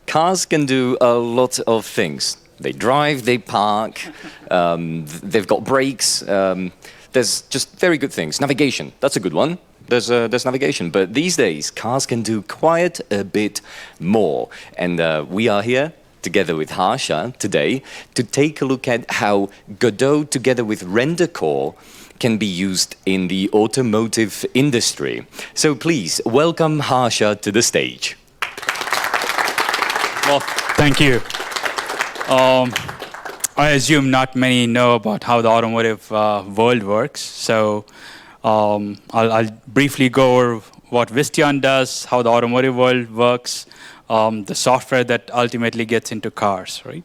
Cars can do a lot of things. They drive, they park, they've got brakes. There's just very good things. Navigation, that's a good one. There's navigation, but these days cars can do quite a bit more. And we are here together with Harsha today to take a look at how Godot together with RenderCore can be used in the automotive industry. So please welcome Harsha to the stage. Well, thank you. I assume not many know about how the automotive world works, so I'll briefly go over what Visteon does, how the automotive world works, the software that ultimately gets into cars, right?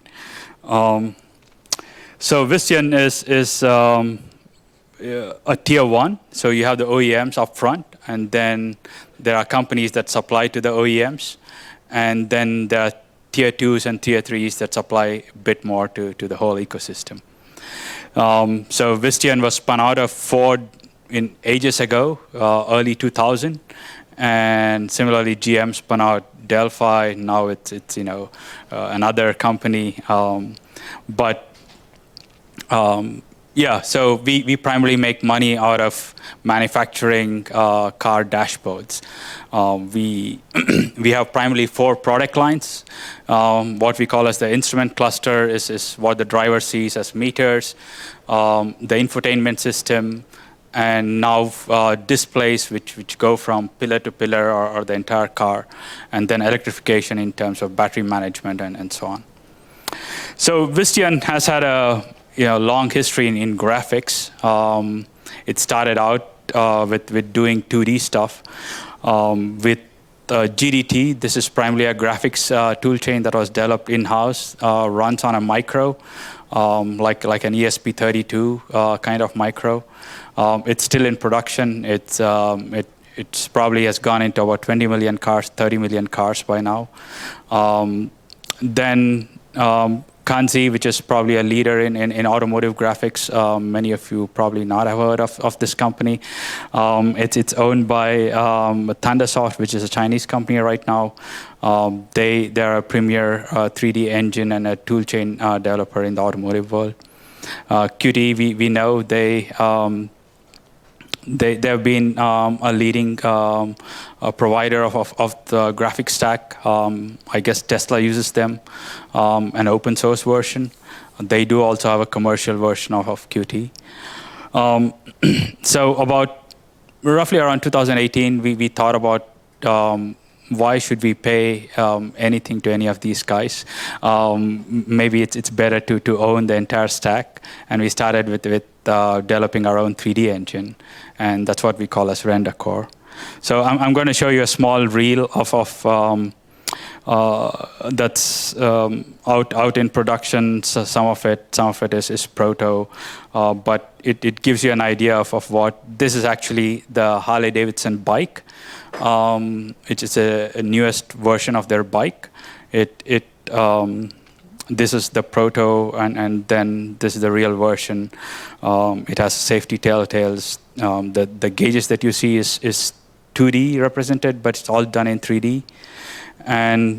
So Visteon is a tier one, so you have the OEMs up front, and then there are companies that supply to the OEMs, and then there are tier twos and tier threes that supply a bit more to the whole ecosystem. So Visteon was spun out of Ford in ages ago, early 2000, and similarly GM spun out Delphi. Now it's another company, yeah, so we primarily make money out of manufacturing car dashboards. We have primarily 4 product lines. What we call as the instrument cluster is what the driver sees as meters, the infotainment system, and now displays which go from pillar to pillar or the entire car, and then electrification in terms of battery management and so on. So Visteon has had a long history in graphics. It started out with doing 2D stuff. With GDT, this is primarily a graphics toolchain that was developed in-house, runs on a micro, like an ESP32 kind of micro. It's still in production. It's probably has gone into about 20 million cars, 30 million cars by now. Then Kanzi, which is probably a leader in automotive graphics. Many of you probably not have heard of this company. It's owned by Thundersoft, which is a Chinese company right now. They're a premier 3D engine and a toolchain developer in the automotive world. Qt, we know they've been a leading provider of the graphic stack. I guess Tesla uses them, an open source version. They do also have a commercial version of Qt. So about roughly around 2018, we thought about why should we pay anything to any of these guys? Maybe it's better to own the entire stack. And we started with developing our own 3D engine. And that's what we call as RenderCore. So I'm going to show you a small reel of that's out in production. So some of it is proto, but it gives you an idea of what this is actually the Harley-Davidson bike. It is a newest version of their bike. This is the proto, and then this is the real version. It has safety telltales. The gauges that you see is 2D represented, but it's all done in 3D. And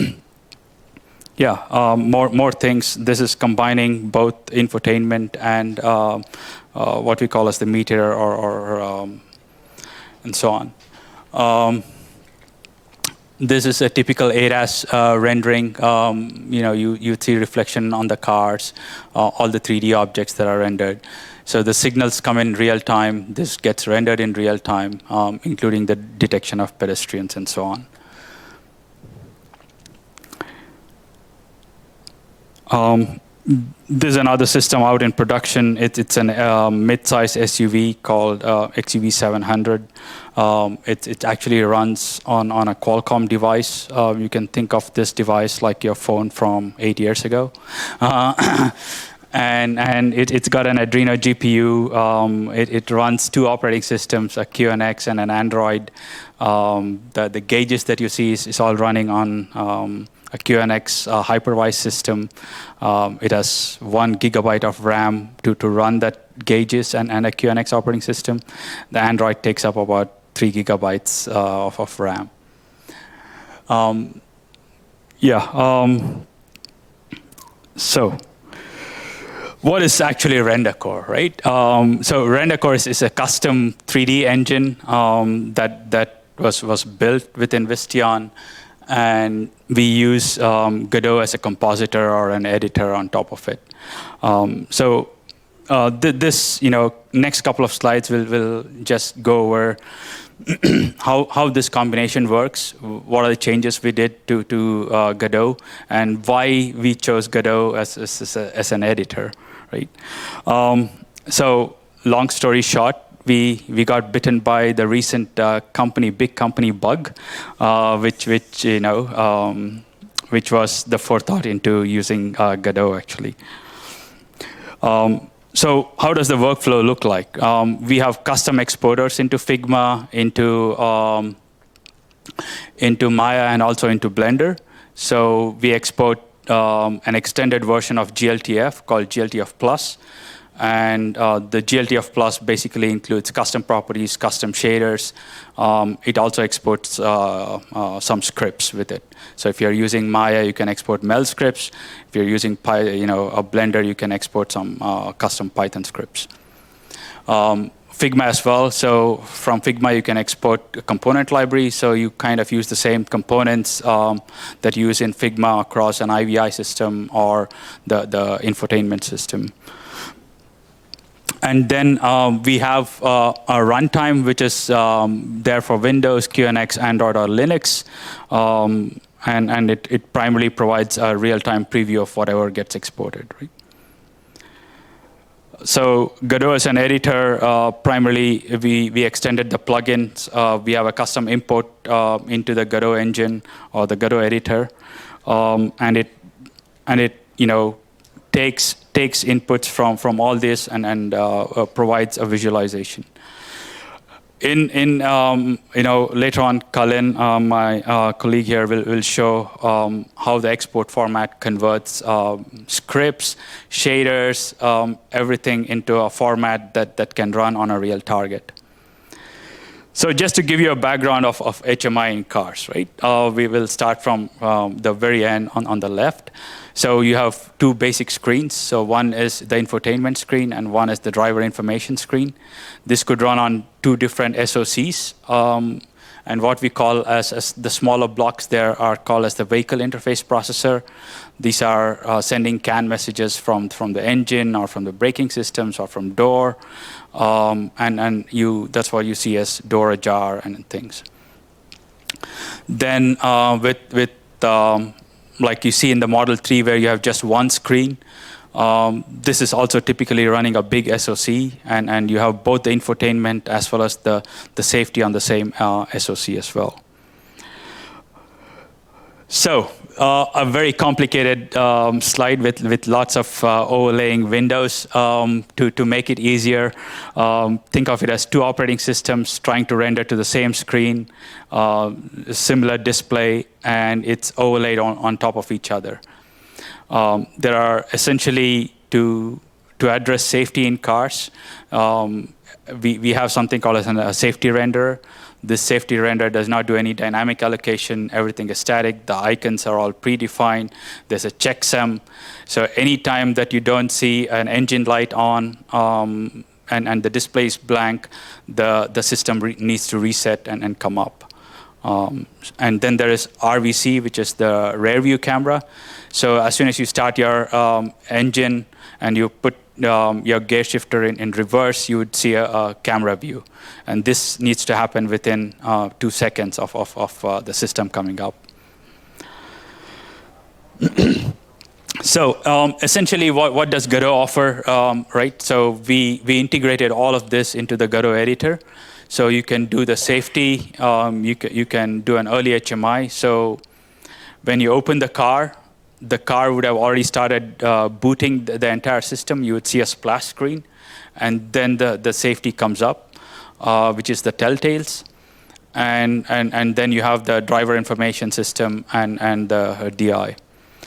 yeah, more things. This is combining both infotainment and what we call as the meter and so on. This is a typical ADAS rendering. You see reflection on the cars, all the 3D objects that are rendered. So the signals come in real time. This gets rendered in real time, including the detection of pedestrians and so on. There's another system out in production. It's a mid-size SUV called XUV 700. It actually runs on a Qualcomm device. You can think of this device like your phone from 8 years ago. And it's got an Adreno GPU. It runs 2 operating systems, a QNX and an Android. The gauges that you see is all running on a QNX hypervised system. It has 1 GB of RAM to run that gauges and a QNX operating system. The Android takes up about 3 GB of RAM. Yeah. So what is actually RenderCore, right? So RenderCore is a custom 3D engine that was built within Vistion, and we use Godot as a compositor or an editor on top of it. This next couple of slides will just go over how this combination works, what are the changes we did to Godot, and why we chose Godot as an editor, right? So long story short, we got bitten by the recent big company bug, which was the forethought into using Godot actually. So how does the workflow look like? We have custom exporters into Figma, into Maya, and also into Blender. So we export an extended version of GLTF called GLTF Plus. And the GLTF Plus basically includes custom properties, custom shaders. It also exports some scripts with it. So if you're using Maya, you can export Mel scripts. If you're using a Blender, you can export some custom Python scripts. Figma as well. So from Figma, you can export a component library. So you kind of use the same components that you use in Figma across an IVI system or the infotainment system. And then we have a runtime, which is there for Windows, QNX, Android, or Linux. And it primarily provides a real-time preview of whatever gets exported. Right? So Godot as an editor, primarily we extended the plugins. We have a custom import into the Godot engine or the Godot editor, and it takes inputs from all this and provides a visualization. Later on, Cullen, my colleague here, will show how the export format converts scripts, shaders, everything into a format that can run on a real target. So just to give you a background of HMI in cars, right? We will start from the very end on the left. So you have two basic screens. So one is the infotainment screen, and one is the driver information screen. This could run on two different SoCs. And what we call as the smaller blocks there are called as the vehicle interface processor. These are sending CAN messages from the engine or from the braking systems or from door. That's what you see as door ajar and things. Then with like you see in the Model 3 where you have just one screen, this is also typically running a big SoC, and you have both the infotainment as well as the safety on the same SoC as well. So a very complicated slide with lots of overlaying windows to make it easier. Think of it as two operating systems trying to render to the same screen, similar display, and it's overlaid on top of each other. There are essentially, to address safety in cars, we have something called as a safety renderer. This safety render does not do any dynamic allocation. Everything is static. The icons are all predefined. There's a checksum. So anytime that you don't see an engine light on and the display is blank, the system needs to reset and come up. And then there is RVC, which is the rear view camera. So as soon as you start your engine and you put your gear shifter in reverse, you would see a camera view. And this needs to happen within 2 seconds of the system coming up. So essentially, what does Godot offer, right? So we integrated all of this into the Godot editor. So you can do the safety, you can do an early HMI. So when you open the car would have already started booting the entire system. You would see a splash screen, and then the safety comes up, which is the telltales. And then you have the driver information system and the DI.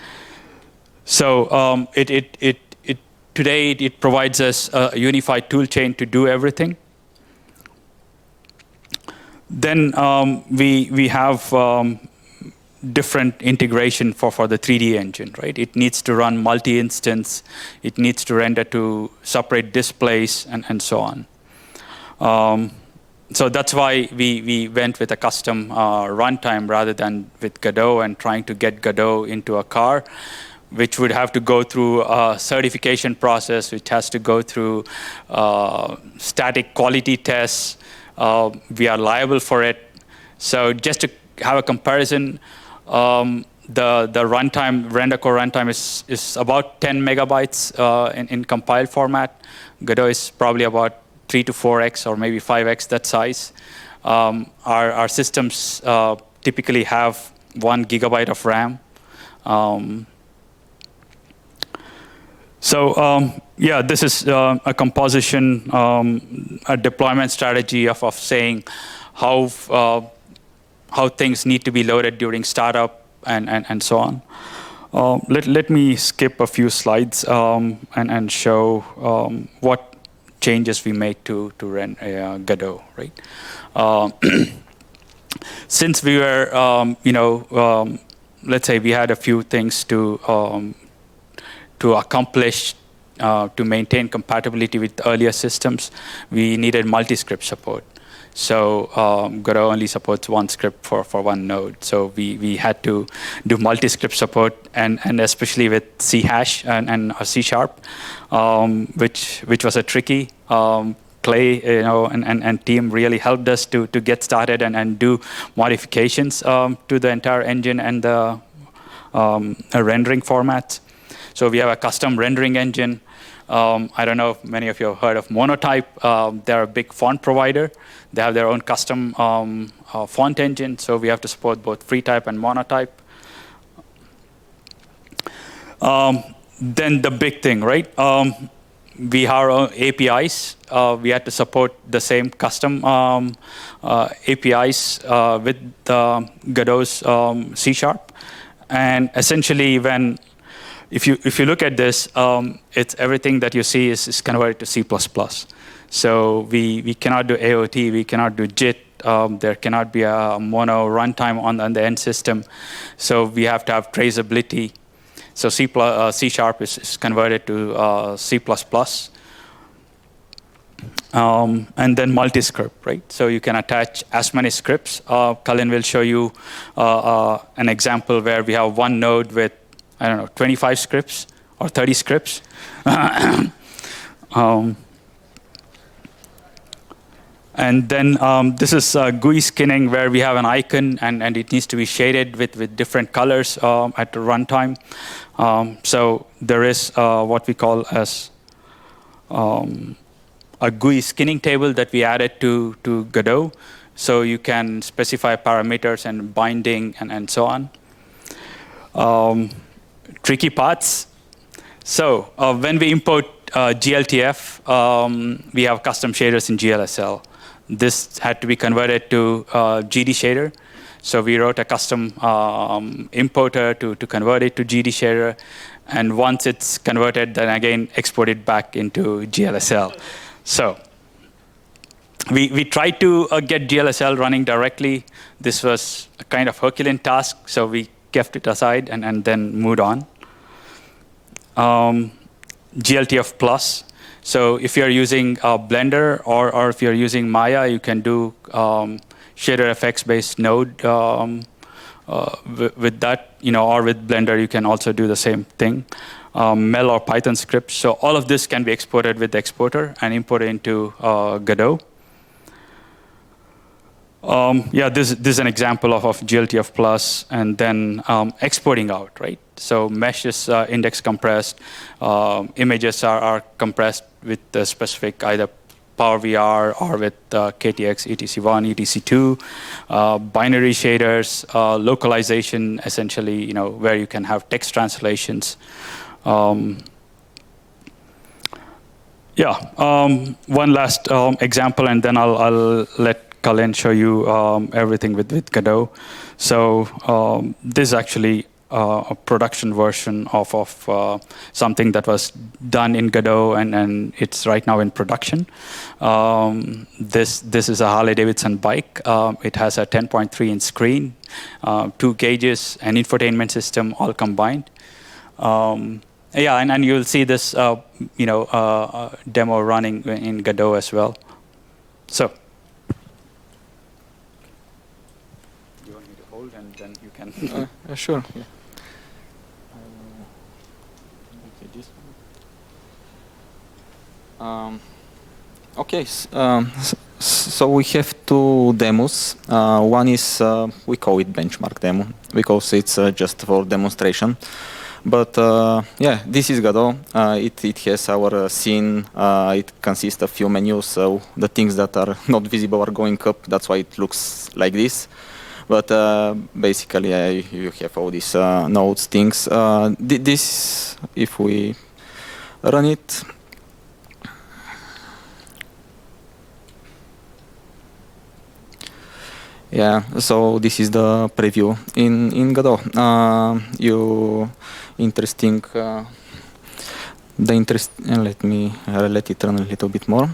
So today it provides us a unified tool chain to do everything. Then we have different integration for the 3D engine, right? It needs to run multi-instance. It needs to render to separate displays and so on. So that's why we went with a custom runtime rather than with Godot and trying to get Godot into a car, which would have to go through a certification process, which has to go through static quality tests. We are liable for it. So just to have a comparison, the runtime, render core runtime is about 10 megabytes in compiled format. Godot is probably about 3 to 4x or maybe 5x that size. Our systems typically have 1 gigabyte of RAM. Yeah, this is a composition, a deployment strategy of saying how things need to be loaded during startup and so on. Let me skip a few slides and show what changes we make to run Godot, right? Since we were, let's say we had a few things to accomplish to maintain compatibility with earlier systems, we needed multi-script support. So Godot only supports 1 script for 1 node. So we had to do multi-script support, and especially with C# and C#, which was a tricky. Clay, and team really helped us to get started and do modifications to the entire engine and the rendering formats. So we have a custom rendering engine. I don't know if many of you have heard of Monotype. They're a big font provider. They have their own custom font engine, so we have to support both FreeType and Monotype. Then the big thing, right? We have our own APIs. We had to support the same custom APIs with Godot's C#. And essentially, if you look at this, it's everything that you see is converted to C++. So we cannot do AOT, we cannot do JIT. There cannot be a mono runtime on the end system. So we have to have traceability. So C# is converted to C++. And then multi-script, right? So you can attach as many scripts. Cullen will show you an example where we have 1 node with, 25 scripts or 30 scripts. And then this is GUI skinning, where we have an icon and it needs to be shaded with different colors at the runtime. So there is what we call as a GUI skinning table that we added to Godot. So you can specify parameters and binding and so on. Tricky parts. So when we import GLTF, we have custom shaders in GLSL. This had to be converted to GD shader. So we wrote a custom importer to convert it to GD shader. And once it's converted, then again export it back into GLSL. So we tried to get GLSL running directly. This was a kind of Herculean task, so we kept it aside and then moved on. GLTF Plus. So if you're using Blender or if you're using Maya, you can do shader FX-based node with that, or with Blender, you can also do the same thing. Mel or Python scripts. So all of this can be exported with the exporter and imported into Godot. This is an example of GLTF Plus, and then exporting out, right? So mesh is index compressed. Images are compressed with the specific either PowerVR or with KTX, ETC1, ETC2, binary shaders, localization, essentially, where you can have text translations. One last example, and then I'll let Cullen show you everything with Godot. So this is actually a production version of something that was done in Godot, and it's right now in production. This is a Harley-Davidson bike. It has a 10.3-inch screen, 2 gauges, an infotainment system, all combined. Yeah, and you'll see this, demo running in Godot as well. So, you want me to hold, and then you can. Sure. Yeah. Okay, so we have 2 demos. One is, we call it benchmark demo, because it's just for demonstration. But yeah, this is Godot. It has our scene. It consists of few menus, so the things that are not visible are going up. That's why it looks like this. But basically, you have all these nodes things. This, if we run it, yeah. So this is the preview in Godot. Interesting. Let me let it run a little bit more.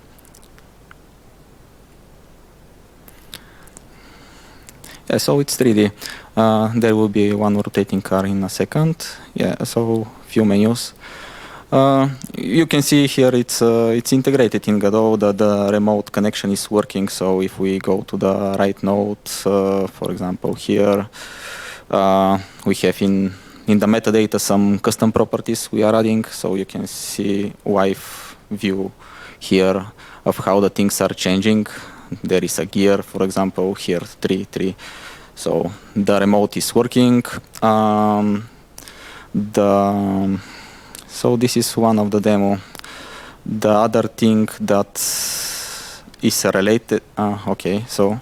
Yeah, so it's 3D. There will be one rotating car in a second. Yeah, so few menus. You can see here it's integrated in Godot. The remote connection is working. So if we go to the right node, for example, here we have in the metadata some custom properties we are adding. So you can see wife view here of how the things are changing. There is a gear, for example, here 3. So the remote is working. So this is one of the demo. The other thing that is related, okay, so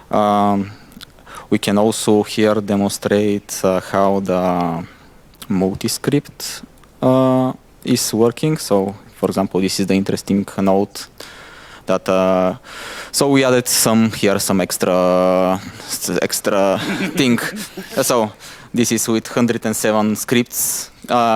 we can also here demonstrate how the multi-script is working. So for example, this is the interesting node that, so we added some extra thing. So this is with 107 scripts.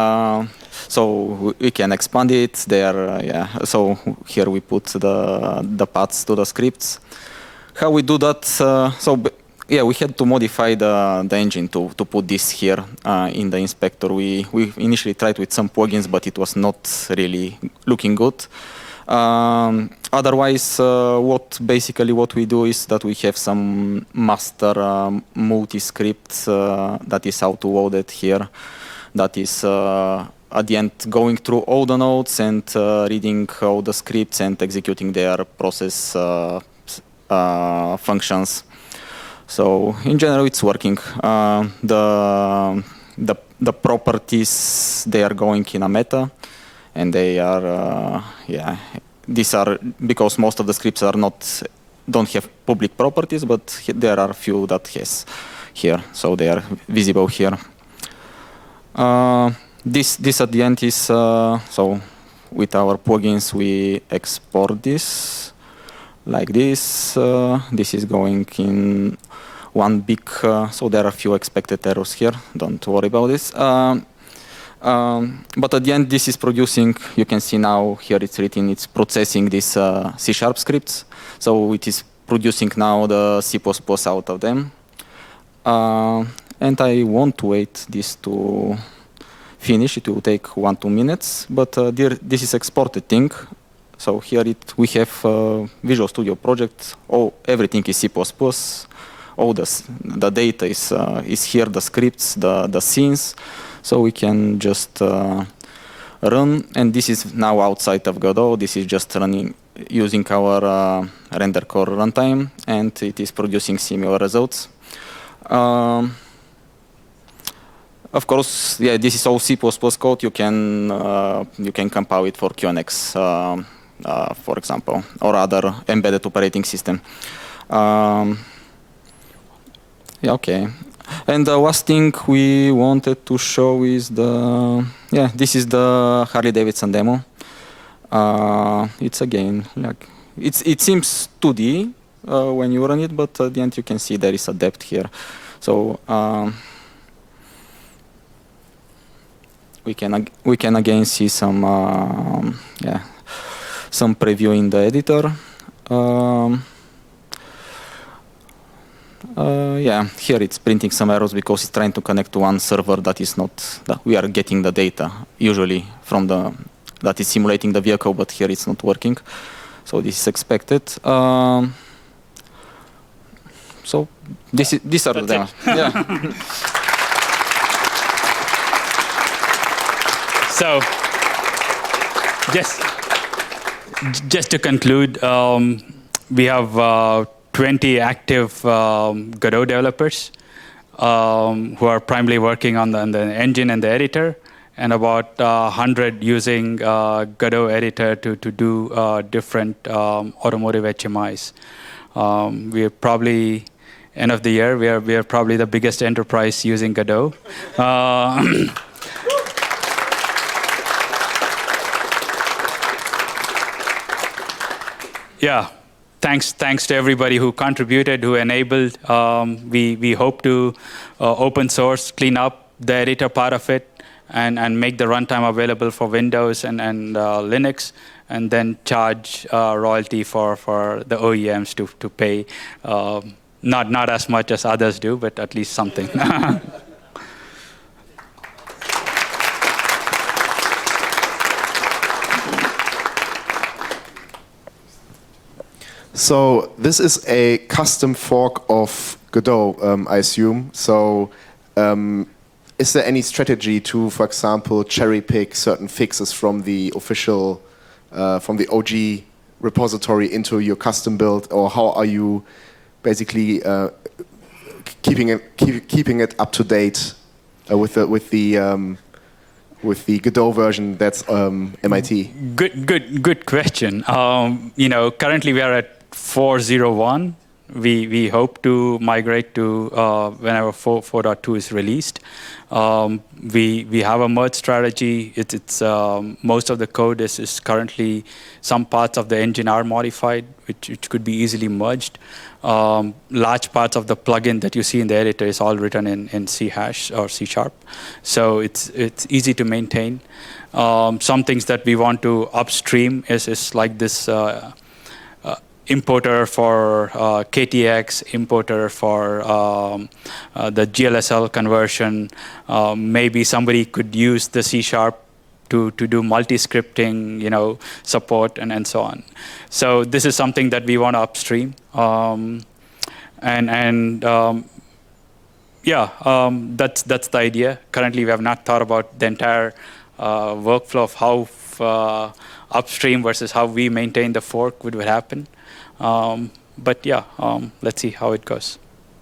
So we can expand it there. Yeah. So here we put the paths to the scripts. How we do that? Yeah, we had to modify the engine to put this here in the inspector. We initially tried with some plugins, but it was not really looking good. Otherwise, what we do is that we have some master multi-script that is auto-loaded here. That is at the end going through all the nodes and reading all the scripts and executing their process functions. So in general, it's working. The properties, they are going in a meta, and they are these are because most of the scripts don't have public properties, but there are a few that has here, so they are visible here. This at the end is so with our plugins we export this like this. This is going in one big, so there are a few expected errors here. Don't worry about this. But at the end, this is producing. You can see now here it's written. It's processing these C# scripts. So it is producing now the C++ out of them. And I won't wait this to finish. It will take 1-2 minutes. But this is exported thing. So here we have Visual Studio project. Everything is C++. All the data is here. The scripts, the scenes. So we can just run. And this is now outside of Godot. This is just running using our render core runtime, and it is producing similar results. Of course, yeah, this is all C++ code. You can compile it for QNX, for example, or other embedded operating system. Yeah, okay. And the last thing we wanted to show is this is the Harley-Davidson demo. It's again like it seems 2D when you run it, but at the end you can see there is a depth here. So we can again see some some preview in the editor. Here it's printing some errors because it's trying to connect to one server that is not. We are getting the data usually from that is simulating the vehicle, but here it's not working. So this is expected. So these are the demos. Yeah. So just to conclude, we have 20 active Godot developers who are primarily working on the engine and the editor, and about 100 using Godot editor to do different automotive HMIs. We are probably end of the year. We are probably the biggest enterprise using Godot. Yeah, thanks to everybody who contributed, who enabled. We hope to open source, clean up the editor part of it, and make the runtime available for Windows and Linux, and then charge royalty for the OEMs to pay. Not as much as others do, but at least something. So this is a custom fork of Godot, I assume. So is there any strategy to, for example, cherry pick certain fixes from the official, from the OG repository into your custom build, or how are you basically keeping it up to date with the Godot version that's MIT? Good question. Currently we are at 4.01. We hope to migrate to whenever 4.2 is released. We have a merge strategy. It's most of the code is currently, some parts of the engine are modified, which could be easily merged. Large parts of the plugin that you see in the editor is all written in C# or C#. So it's easy to maintain. Some things that we want to upstream is like this importer for KTX, importer for the GLSL conversion. Maybe somebody could use the C# to do multi-scripting, support and so on. So this is something that we want to upstream. That's the idea. Currently, we have not thought about the entire workflow of how upstream versus how we maintain the fork would happen. Let's see how it goes.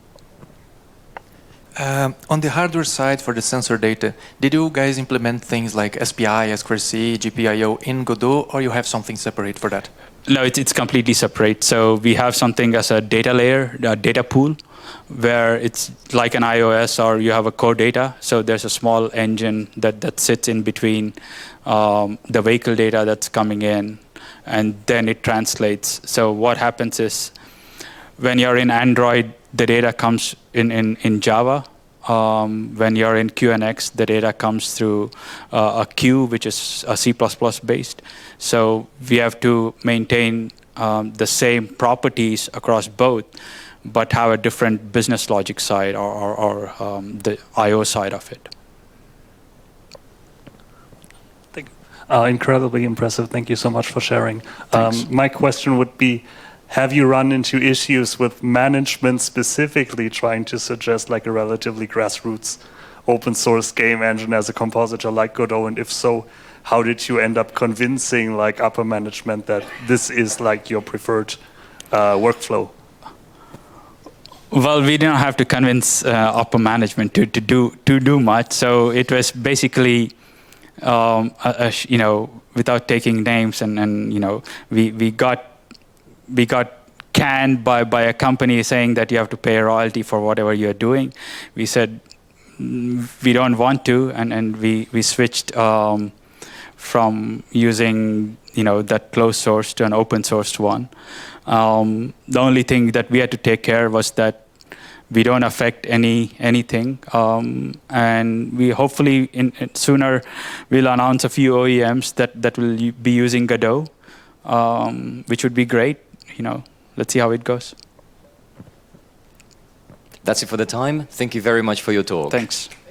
On the hardware side for the sensor data, did you guys implement things like SPI, I2C, GPIO in Godot, or you have something separate for that? No, it's completely separate. So we have something as a data layer, a data pool, where it's like an iOS or you have a core data. So there's a small engine that sits in between the vehicle data that's coming in, and then it translates. So what happens is when you're in Android, the data comes in Java. When you're in QNX, the data comes through a Q, which is a C++ based. So we have to maintain the same properties across both, but have a different business logic side or the I/O side of it. Incredibly impressive. Thank you so much for sharing. Thanks. My question would be, have you run into issues with management specifically trying to suggest like a relatively grassroots open source game engine as a compositor like Godot? And if so, how did you end up convincing like upper management that this is like your preferred workflow? Well, we didn't have to convince upper management to do much. So it was basically, without taking names, and we got canned by a company saying that you have to pay a royalty for whatever you're doing. We said we don't want to, and we switched from using that closed source to an open sourced one. The only thing that we had to take care was that we don't affect anything. And we hopefully sooner we'll announce a few OEMs that will be using Godot, which would be great. Let's see how it goes. That's it for the time. Thank you very much for your talk. Thanks.